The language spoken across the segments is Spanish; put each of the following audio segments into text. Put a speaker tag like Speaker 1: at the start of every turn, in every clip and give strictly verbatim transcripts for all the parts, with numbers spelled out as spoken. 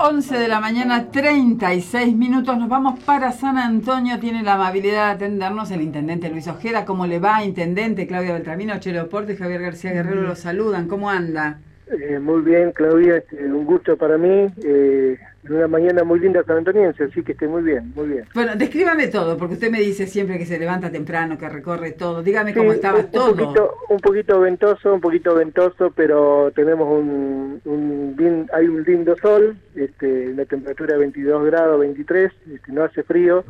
Speaker 1: once de la mañana, treinta y seis minutos. Nos vamos para San Antonio. Tiene la amabilidad de atendernos el intendente Luis Ojeda. ¿Cómo le va, intendente? Claudia Beltramino, Chelo Porte y Javier García Guerrero los saludan. ¿Cómo anda?
Speaker 2: Eh, muy bien, Claudia, este, un gusto para mí. Eh, una mañana muy linda sanantoniense, así que esté muy bien, muy bien.
Speaker 1: Bueno, descríbame todo, porque usted me dice siempre que se levanta temprano, que recorre todo. Dígame
Speaker 2: Sí,
Speaker 1: cómo estaba
Speaker 2: un,
Speaker 1: todo.
Speaker 2: Un poquito, un poquito ventoso, un poquito ventoso, pero tenemos un, un lin, hay un lindo sol, este, una temperatura de veintidós grados, veintitrés, este, no hace frío.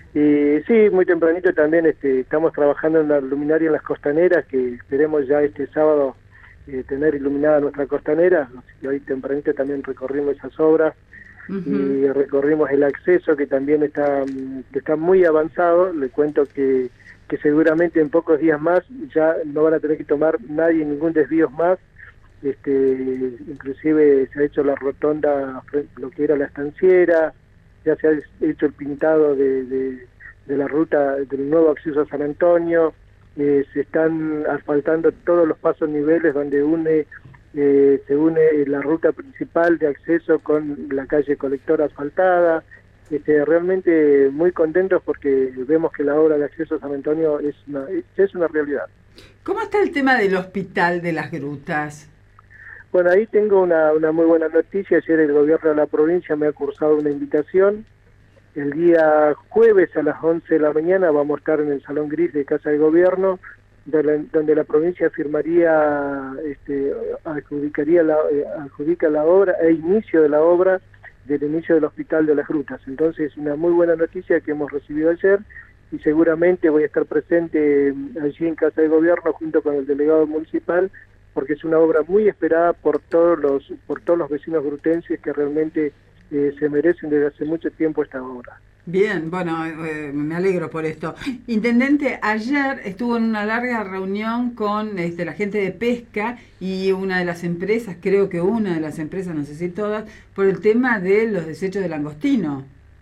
Speaker 2: Y sí, muy tempranito también este, estamos trabajando en la luminaria en las costaneras, que esperemos ya este sábado eh, tener iluminada nuestra costanera. Así que hoy tempranito también recorrimos esas obras. Uh-huh. Y recorrimos el acceso, que también está, que está muy avanzado. Le cuento que, que seguramente en pocos días más ya no van a tener que tomar nadie ningún desvío más. Este, inclusive se ha hecho la rotonda, lo que era la estanciera, ya se ha hecho el pintado de, de, de la ruta del nuevo acceso a San Antonio. Eh, se están asfaltando todos los pasos niveles donde une Eh, se une la ruta principal de acceso con la calle Colectora asfaltada. Este, realmente muy contentos porque vemos que la obra de acceso a San Antonio es una, es una realidad.
Speaker 1: ¿Cómo está el tema del Hospital de las Grutas?
Speaker 2: Bueno, ahí tengo una, una muy buena noticia. Ayer el gobierno de la provincia me ha cursado una invitación. El día jueves a las once de la mañana vamos a estar en el Salón Gris de Casa de Gobierno, donde la provincia firmaría, este, adjudicaría la, eh, adjudica la obra e inicio de la obra del inicio del Hospital de las Grutas. Entonces, una muy buena noticia que hemos recibido ayer, y seguramente voy a estar presente allí en Casa de Gobierno junto con el delegado municipal, porque es una obra muy esperada por todos los, por todos los vecinos grutenses que realmente eh, se merecen desde hace mucho tiempo esta obra.
Speaker 1: Bien, bueno, eh, me alegro por esto. Intendente, ayer estuvo en una larga reunión con este, la gente de pesca y una de las empresas, creo que una de las empresas, no sé si todas, por el tema de los desechos de langostino.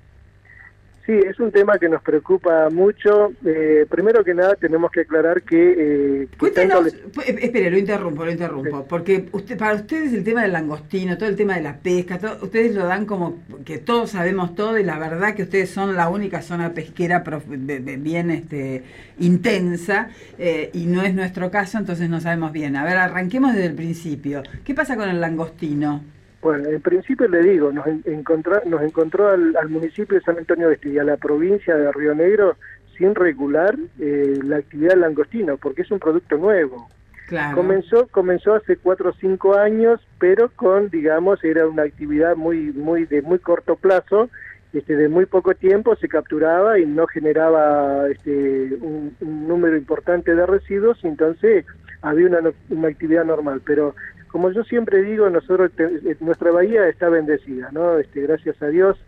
Speaker 2: Sí, es un tema que nos preocupa mucho. Eh, primero que nada tenemos que aclarar que... Eh,
Speaker 1: Cuéntenos, le... espere, lo interrumpo, lo interrumpo, sí. Porque usted, para ustedes el tema del langostino, todo el tema de la pesca, todo, ustedes lo dan como que todos sabemos todo, y la verdad que ustedes son la única zona pesquera bien este, intensa, eh, y no es nuestro caso, entonces no sabemos bien. A ver, arranquemos desde el principio. ¿Qué pasa con el langostino?
Speaker 2: Bueno, en principio le digo, nos, encontró, nos encontró al, al municipio de San Antonio Oeste y a la provincia de Río Negro sin regular eh, la actividad del langostino, porque es un producto nuevo.
Speaker 1: Claro.
Speaker 2: Comenzó, comenzó hace cuatro o cinco años, pero con, digamos, era una actividad muy, muy de muy corto plazo, este, de muy poco tiempo se capturaba y no generaba este, un, un número importante de residuos, y entonces había una, una actividad normal, pero como yo siempre digo, nosotros te, nuestra bahía está bendecida, ¿no? Este, gracias a Dios,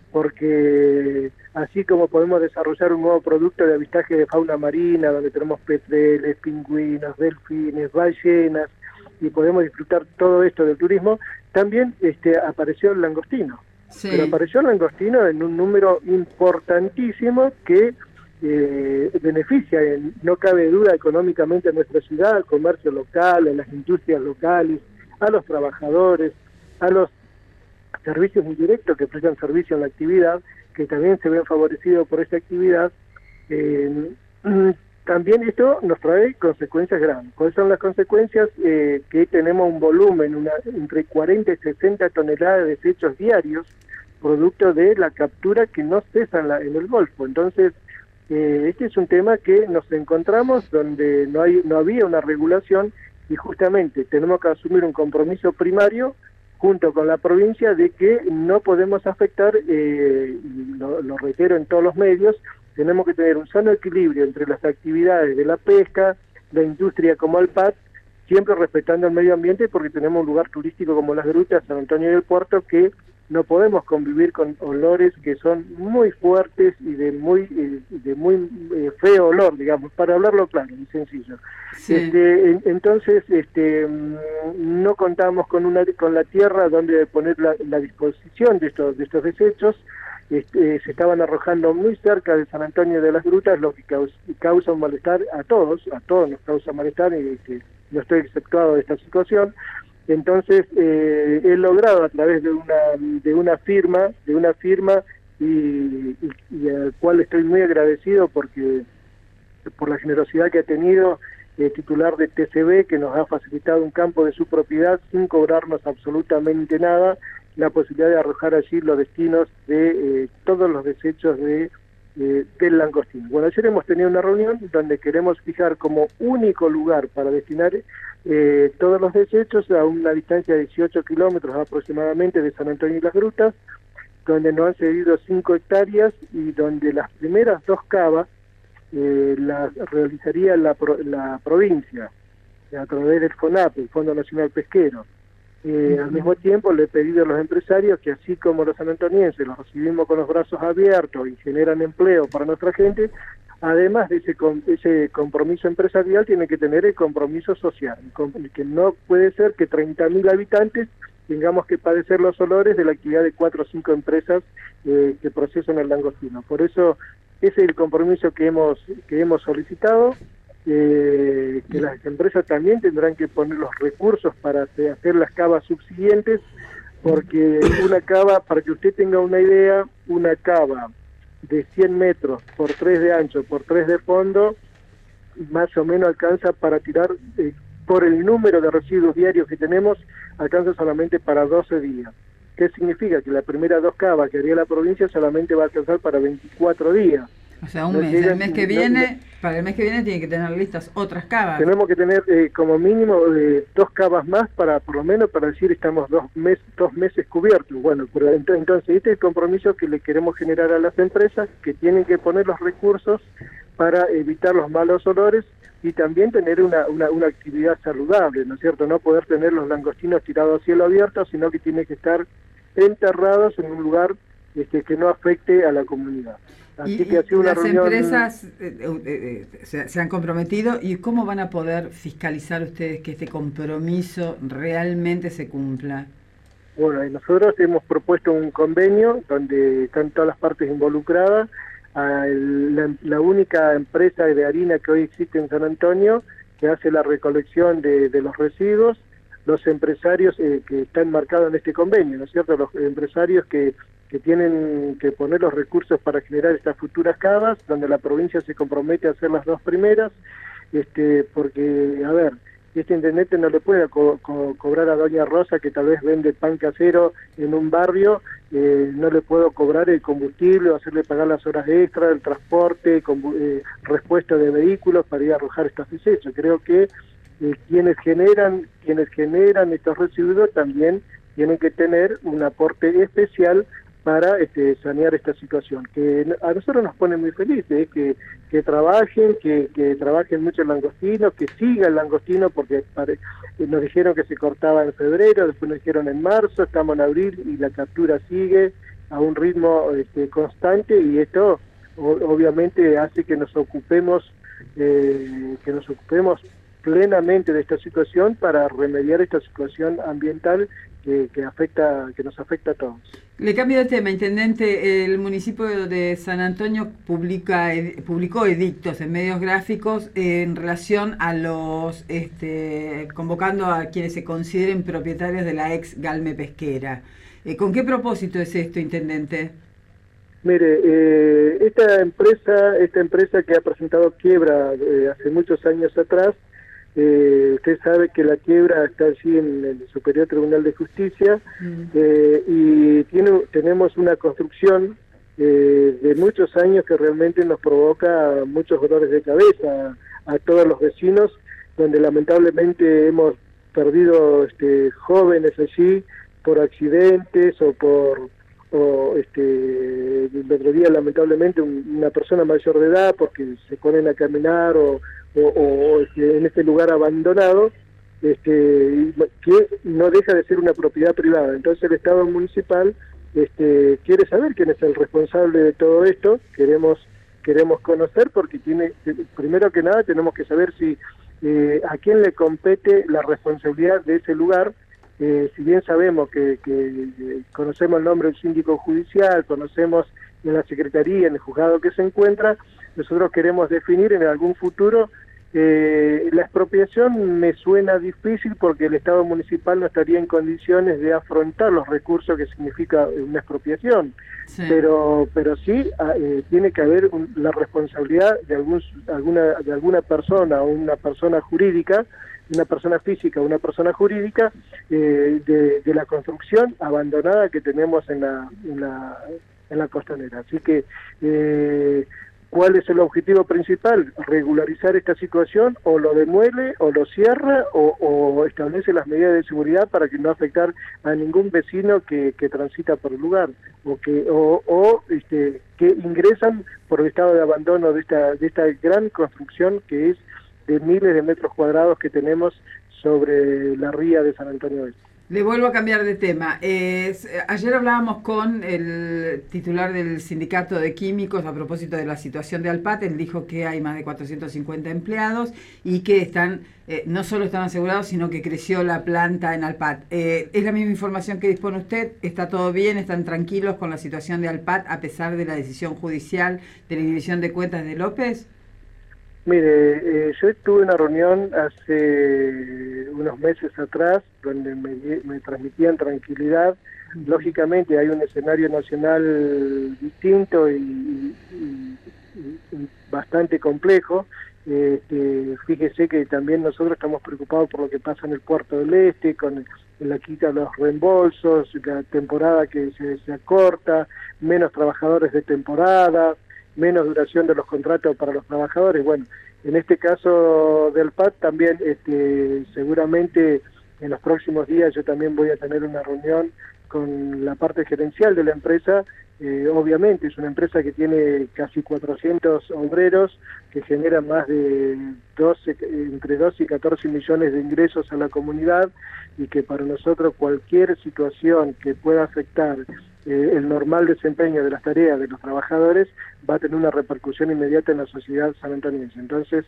Speaker 2: porque así como podemos desarrollar un nuevo producto de avistaje de fauna marina, donde tenemos petreles, pingüinos, delfines, ballenas, y podemos disfrutar todo esto del turismo, también este, apareció el langostino.
Speaker 1: Sí.
Speaker 2: Pero apareció el langostino en un número importantísimo que Eh, beneficia, en, no cabe duda, económicamente a nuestra ciudad, al comercio local, a las industrias locales, a los trabajadores, a los servicios indirectos que prestan servicio en la actividad, que también se ven favorecidos por esta actividad. Eh, también esto nos trae consecuencias grandes. ¿Cuáles son las consecuencias? Eh, que tenemos un volumen una, entre cuarenta y sesenta toneladas de desechos diarios, producto de la captura que no cesa en, la, en el Golfo. Entonces, Eh, este es un tema que nos encontramos donde no hay no había una regulación, y justamente tenemos que asumir un compromiso primario junto con la provincia de que no podemos afectar, eh, lo, lo reitero en todos los medios, tenemos que tener un sano equilibrio entre las actividades de la pesca, la industria como el P A T, siempre respetando el medio ambiente, porque tenemos un lugar turístico como las Grutas, San Antonio del Puerto, que no podemos convivir con olores que son muy fuertes y de muy eh, de muy eh, feo olor, digamos, para hablarlo claro y sencillo.
Speaker 1: Sí.
Speaker 2: Este, en, entonces, este, no contamos con una con la tierra donde poner la, la disposición de estos de estos desechos. Este, se estaban arrojando muy cerca de San Antonio de las Grutas, lo que causa, causa un malestar a todos, a todos nos causa malestar, y este, no estoy exceptuado de esta situación. Entonces eh, he logrado a través de una de una firma, de una firma y, y, y al cual estoy muy agradecido porque por la generosidad que ha tenido eh, titular de T C B, que nos ha facilitado un campo de su propiedad sin cobrarnos absolutamente nada, la posibilidad de arrojar allí los destinos de eh, todos los desechos de eh, del langostino. Bueno, ayer hemos tenido una reunión donde queremos fijar como único lugar para destinar eh, todos los desechos a una distancia de dieciocho kilómetros aproximadamente de San Antonio y las Grutas, donde nos han cedido cinco hectáreas y donde las primeras dos cavas eh, las realizaría la, la provincia a través del FONAP, el Fondo Nacional Pesquero. Eh, uh-huh. Al mismo tiempo le he pedido a los empresarios que así como los sanantonienses los recibimos con los brazos abiertos y generan empleo para nuestra gente, además de ese, ese compromiso empresarial tiene que tener el compromiso social, que no puede ser que treinta mil habitantes tengamos que padecer los olores de la actividad de cuatro o cinco empresas eh, que procesan el langostino. Por eso ese es el compromiso que hemos, que hemos solicitado. Eh, que las empresas también tendrán que poner los recursos para hacer las cavas subsiguientes, porque una cava, para que usted tenga una idea, una cava de cien metros por tres de ancho por tres de fondo, más o menos alcanza para tirar, eh, por el número de residuos diarios que tenemos, alcanza solamente para doce días. ¿Qué significa? Que la primera dos cavas que haría la provincia solamente va a alcanzar para veinticuatro días.
Speaker 1: O sea, un no mes. Llegan, el mes que viene, no, para el mes que viene tiene que tener listas otras cavas.
Speaker 2: Tenemos que tener eh, como mínimo eh, dos cavas más para, por lo menos, para decir estamos dos, mes, dos meses cubiertos. Bueno, pero entonces este es el compromiso que le queremos generar a las empresas, que tienen que poner los recursos para evitar los malos olores y también tener una, una, una actividad saludable, ¿no es cierto? No poder tener los langostinos tirados a cielo abierto, sino que tienen que estar enterrados en un lugar este, que no afecte a la comunidad. Así
Speaker 1: y,
Speaker 2: que ha sido una
Speaker 1: las
Speaker 2: reunión...
Speaker 1: empresas eh, eh, eh, se, se han comprometido, ¿y cómo van a poder fiscalizar ustedes que este compromiso realmente se cumpla?
Speaker 2: Bueno, nosotros hemos propuesto un convenio donde están todas las partes involucradas. A el, la, la única empresa de harina que hoy existe en San Antonio, que hace la recolección de, de los residuos, los empresarios eh, que están marcados en este convenio, ¿no es cierto? Los empresarios que, que tienen que poner los recursos para generar estas futuras cavas, donde la provincia se compromete a hacer las dos primeras, este, porque, a ver, este intendente no le puede co co cobrar a doña Rosa, que tal vez vende pan casero en un barrio, eh, no le puedo cobrar el combustible o hacerle pagar las horas extras, el transporte, eh, respuesta de vehículos para ir a arrojar estos desechos. Creo que eh, quienes generan quienes generan estos residuos también tienen que tener un aporte especial para este, sanear esta situación, que a nosotros nos pone muy felices, ¿eh? que, que trabajen, que, que trabajen mucho el langostino, que siga el langostino, porque pare, nos dijeron que se cortaba en febrero, después nos dijeron en marzo, estamos en abril y la captura sigue a un ritmo este, constante, y esto o, obviamente hace que nos ocupemos, eh, que nos ocupemos plenamente de esta situación para remediar esta situación ambiental que, que afecta, que nos afecta a todos.
Speaker 1: Le cambio de tema, intendente. El municipio de San Antonio publica, ed, publicó edictos en medios gráficos en relación a los, este, convocando a quienes se consideren propietarios de la ex Galme Pesquera. Eh, ¿Con qué propósito es esto, intendente?
Speaker 2: Mire, eh, esta empresa, esta empresa que ha presentado quiebra eh, hace muchos años atrás, Eh, usted sabe que la quiebra está allí en el Superior Tribunal de Justicia, mm. eh, y tiene, tenemos una construcción eh, de muchos años que realmente nos provoca muchos dolores de cabeza a, a todos los vecinos, donde lamentablemente hemos perdido este, jóvenes allí por accidentes o por o este el otro día lamentablemente un, una persona mayor de edad porque se ponen a caminar o o, o este, en este lugar abandonado, este, que no deja de ser una propiedad privada. Entonces el Estado municipal este, quiere saber quién es el responsable de todo esto, queremos queremos conocer, porque tiene, primero que nada tenemos que saber si eh, a quién le compete la responsabilidad de ese lugar. Eh, si bien sabemos que, que eh, conocemos el nombre del síndico judicial, conocemos en la secretaría, en el juzgado que se encuentra, nosotros queremos definir en algún futuro Eh, la expropiación me suena difícil porque el Estado municipal no estaría en condiciones de afrontar los recursos que significa una expropiación, sí. pero pero sí eh, tiene que haber un, la responsabilidad de algún alguna de alguna persona o una persona jurídica, una persona física o una persona jurídica eh, de, de la construcción abandonada que tenemos en la en la, en la costanera. Así que eh, ¿cuál es el objetivo principal? Regularizar esta situación, o lo demuele, o lo cierra, o, o establece las medidas de seguridad para que no afectar a ningún vecino que, que transita por el lugar, o que o, o este, que ingresan por el estado de abandono de esta, de esta gran construcción que es de miles de metros cuadrados que tenemos sobre la ría de San Antonio Oeste.
Speaker 1: Le vuelvo a cambiar de tema. Eh, ayer hablábamos con el titular del sindicato de químicos a propósito de la situación de Alpat. Él dijo que hay más de cuatrocientos cincuenta empleados y que están eh, no solo están asegurados, sino que creció la planta en Alpat. Eh, ¿Es la misma información que dispone usted? ¿Está todo bien? ¿Están tranquilos con la situación de Alpat a pesar de la decisión judicial de la inhibición de cuentas de López?
Speaker 2: Mire, eh, yo tuve una reunión hace unos meses atrás donde me, me transmitían tranquilidad. Lógicamente hay un escenario nacional distinto y, y, y, y bastante complejo. Este, fíjese que también nosotros estamos preocupados por lo que pasa en el Puerto del Este, con la quita de los reembolsos, la temporada que se, se acorta, menos trabajadores de temporada, menos duración de los contratos para los trabajadores. Bueno, en este caso del P A T también este, seguramente en los próximos días yo también voy a tener una reunión con la parte gerencial de la empresa. Eh, obviamente es una empresa que tiene casi cuatrocientos obreros, que genera más de doce, entre doce y catorce millones de ingresos a la comunidad, y que para nosotros cualquier situación que pueda afectar eh, el normal desempeño de las tareas de los trabajadores va a tener una repercusión inmediata en la sociedad sanantoniense. Entonces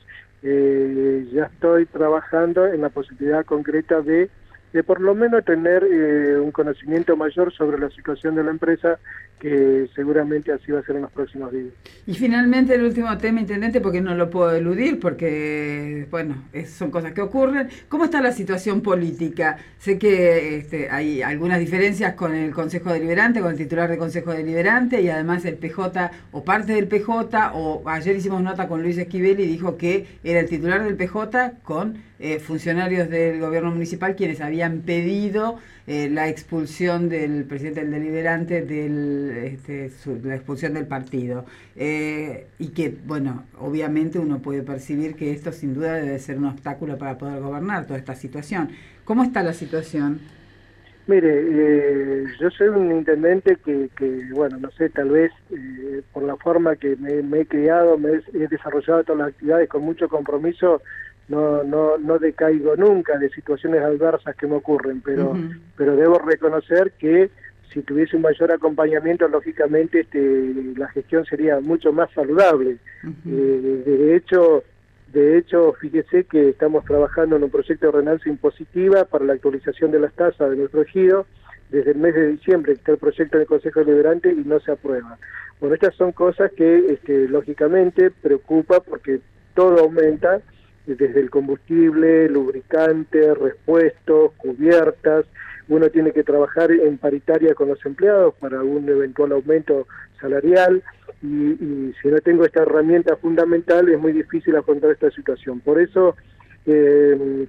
Speaker 2: eh, ya estoy trabajando en la posibilidad concreta de de por lo menos tener eh, un conocimiento mayor sobre la situación de la empresa, que seguramente así va a ser en los próximos días.
Speaker 1: Y finalmente el último tema, intendente, porque no lo puedo eludir, porque bueno, es, son cosas que ocurren. ¿Cómo está la situación política? Sé que este, hay algunas diferencias con el Consejo Deliberante, con el titular del Consejo Deliberante, y además el P J o parte del P J, o ayer hicimos nota con Luis Esquivel y dijo que era el titular del P J con eh, funcionarios del gobierno municipal quienes habían pedido eh, la expulsión del presidente del deliberante, del, este, su, la expulsión del partido. Eh, y que, bueno, obviamente uno puede percibir que esto sin duda debe ser un obstáculo para poder gobernar toda esta situación. ¿Cómo está la situación?
Speaker 2: Mire, eh, yo soy un intendente que, que bueno, no sé, tal vez eh, por la forma que me, me he criado, me he, he desarrollado todas las actividades con mucho compromiso, no no no decaigo nunca de situaciones adversas que me ocurren, pero uh-huh. pero debo reconocer que si tuviese un mayor acompañamiento, lógicamente este la gestión sería mucho más saludable. Uh-huh. Eh, de hecho, de hecho, fíjese que estamos trabajando en un proyecto de ordenanza impositiva para la actualización de las tasas de nuestro ejido. Desde el mes de diciembre está el proyecto del Consejo Deliberante y no se aprueba. Bueno, estas son cosas que este, lógicamente preocupa porque todo aumenta, desde el combustible, lubricante, repuestos, cubiertas. Uno tiene que trabajar en paritaria con los empleados para un eventual aumento salarial, y, y si no tengo esta herramienta fundamental es muy difícil afrontar esta situación. Por eso eh,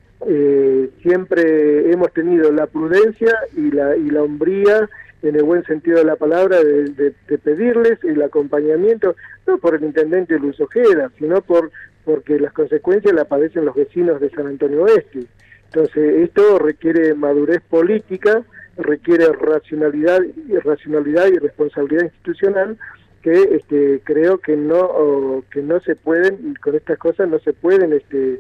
Speaker 2: eh, siempre hemos tenido la prudencia y la, y la hombría, en el buen sentido de la palabra, de, de, de pedirles el acompañamiento, no por el intendente Luis Ojeda, sino por porque las consecuencias las padecen los vecinos de San Antonio Oeste. Entonces, esto requiere madurez política, requiere racionalidad y racionalidad y responsabilidad institucional, que este, creo que no o, que no se pueden, con estas cosas no se pueden, este,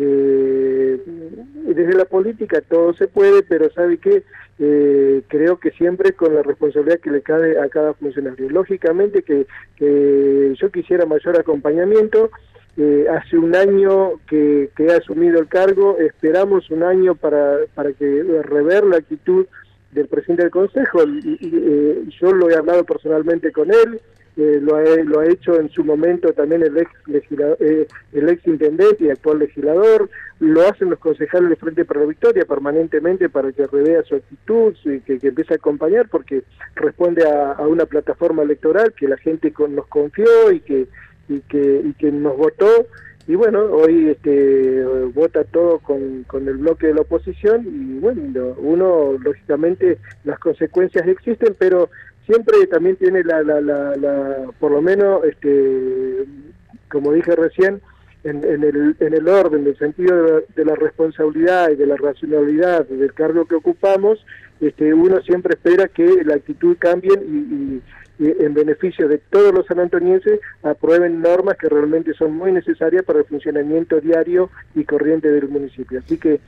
Speaker 2: eh, desde la política todo se puede, pero ¿sabe qué? Eh, creo que siempre con la responsabilidad que le cabe a cada funcionario. Lógicamente que, que yo quisiera mayor acompañamiento. Eh, hace un año que, que he asumido el cargo, esperamos un año para, para que rever la actitud del presidente del Consejo, y, y, eh, yo lo he hablado personalmente con él, eh, lo, ha, lo ha hecho en su momento también el ex legislador, eh, el ex intendente y actual legislador, lo hacen los concejales de Frente para la Victoria permanentemente para que revea su actitud y que, que empiece a acompañar, porque responde a, a una plataforma electoral que la gente con, nos confió y que, y que, y que nos votó. Y bueno, hoy este, vota todo con, con el bloque de la oposición y bueno, uno, lógicamente, las consecuencias existen, pero siempre también tiene la, la, la, la por lo menos, este, como dije recién, en, en, el, en el orden, en el sentido de la, de la responsabilidad y de la racionalidad del cargo que ocupamos, este, uno siempre espera que la actitud cambie y, y en beneficio de todos los sanantonienses aprueben normas que realmente son muy necesarias para el funcionamiento diario y corriente del municipio. Así que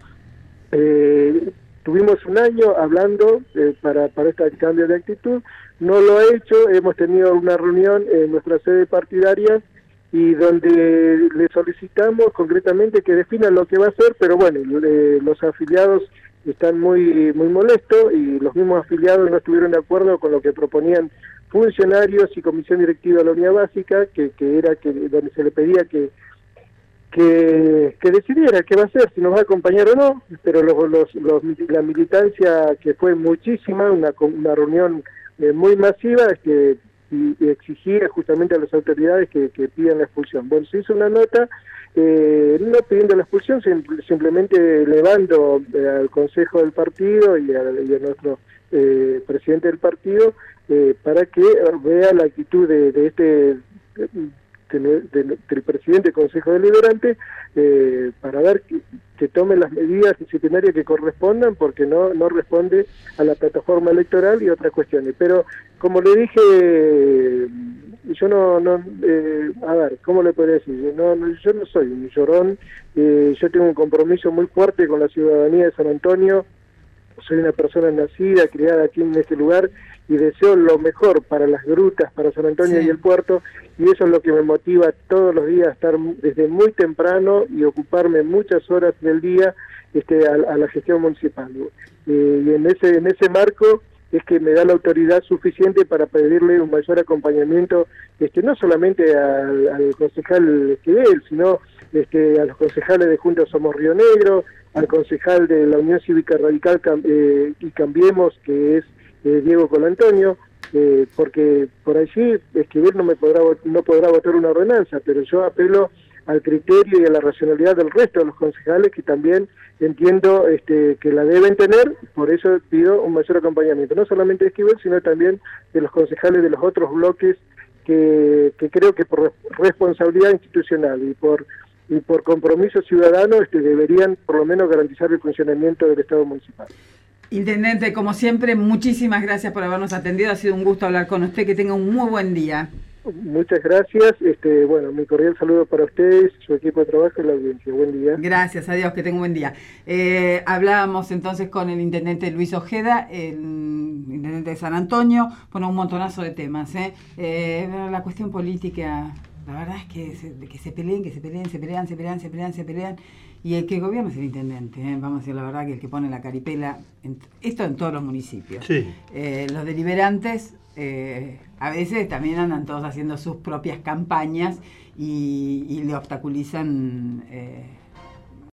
Speaker 2: eh, tuvimos un año hablando eh, para, para este cambio de actitud, no lo ha hecho, hemos tenido una reunión en nuestra sede partidaria y donde le solicitamos concretamente que definan lo que va a hacer, pero bueno, eh, los afiliados están muy muy molestos y los mismos afiliados no estuvieron de acuerdo con lo que proponían funcionarios y comisión directiva de la unidad básica, que, que era que donde se le pedía que, que que decidiera qué va a hacer, si nos va a acompañar o no, pero los, los, los la militancia, que fue muchísima, una, una reunión eh, muy masiva, este, y, y exigía justamente a las autoridades que, que pidan la expulsión. Bueno, se hizo una nota, eh, no pidiendo la expulsión, simplemente elevando eh, al consejo del partido y a, y a nuestro eh, presidente del partido, Eh, para que vea la actitud de, de este de, de, de, del presidente del Consejo Deliberante, eh, para ver que, que tome las medidas disciplinarias que correspondan, porque no no responde a la plataforma electoral y otras cuestiones. Pero como le dije, yo no no eh, a ver, ¿cómo le podría decir? Yo no, no yo no soy un llorón, eh, yo tengo un compromiso muy fuerte con la ciudadanía de San Antonio. Soy una persona nacida, criada aquí en este lugar y deseo lo mejor para las grutas, para San Antonio sí. y el puerto, y eso es lo que me motiva todos los días a estar desde muy temprano y ocuparme muchas horas del día este, a, a la gestión municipal. Eh, y en ese, en ese marco es que me da la autoridad suficiente para pedirle un mayor acompañamiento, este, no solamente al, al concejal Esquivel, sino este, a los concejales de Juntos Somos Río Negro, al concejal de la Unión Cívica Radical eh, y Cambiemos, que es eh, Diego Colantonio, eh, porque por allí Esquivel no me podrá no podrá votar una ordenanza, pero yo apelo al criterio y a la racionalidad del resto de los concejales, que también entiendo este, que la deben tener, por eso pido un mayor acompañamiento, no solamente de Esquivel, sino también de los concejales de los otros bloques, que, que creo que por responsabilidad institucional y por y por compromiso ciudadano este, deberían por lo menos garantizar el funcionamiento del Estado municipal.
Speaker 1: Intendente, como siempre, muchísimas gracias por habernos atendido, ha sido un gusto hablar con usted, que tenga un muy buen día.
Speaker 2: Muchas gracias, este, bueno, mi cordial saludo para ustedes, su equipo de trabajo y la audiencia. Buen día.
Speaker 1: Gracias, adiós, que tenga un buen día. Eh, hablábamos entonces con el intendente Luis Ojeda, el intendente de San Antonio, bueno, un montonazo de temas. ¿eh? Eh, la cuestión política, la verdad es que se, que se peleen, que se peleen, se pelean, se pelean, se pelean, se pelean, y el que gobierna es el intendente, ¿eh? Vamos a decir la verdad, que el que pone la caripela, en, esto en todos los municipios.
Speaker 3: Sí.
Speaker 1: Eh, los deliberantes... Eh, a veces también andan todos haciendo sus propias campañas y, y le obstaculizan eh,